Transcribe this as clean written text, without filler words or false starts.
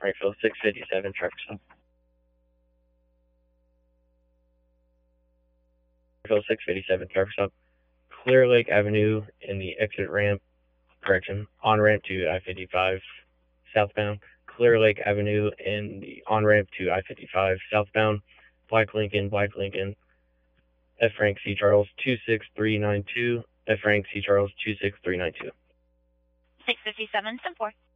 Frankville 657, traffic stop. Frankville 657, traffic stop. Clear Lake Avenue in the exit ramp, on-ramp to I-55 southbound. Clear Lake Avenue in the on-ramp to I-55 southbound. Black Lincoln, F. Frank C. Charles 26392, F. Frank C. Charles 26392. 657, 10-4.